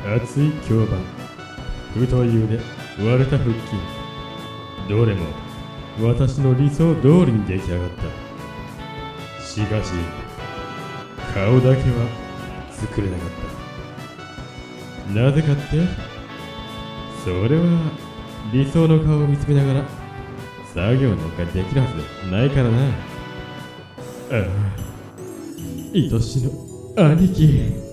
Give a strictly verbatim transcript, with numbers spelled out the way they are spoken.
熱い響板、太い腕、割れた腹筋、どれも私の理想通りに出来上がった。しかし顔だけは作れなかった。なぜかって、それは理想の顔を見つめながら作業なんかできるはずないからな。ああ、愛しの兄貴。